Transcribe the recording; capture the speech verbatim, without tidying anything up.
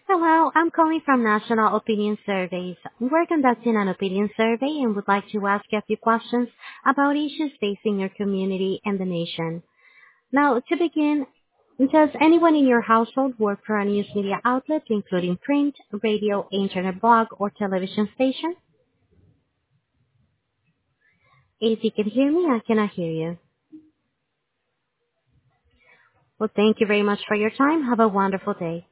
Hello, I'm calling from National Opinion Surveys. We're conducting an opinion survey and would like to ask you a few questions about issues facing your community and the nation. Now, to begin, does anyone in your household work for a news media outlet, including print, radio, internet blog, or television station? If you can hear me, I cannot hear you. Well, thank you very much for your time. Have a wonderful day.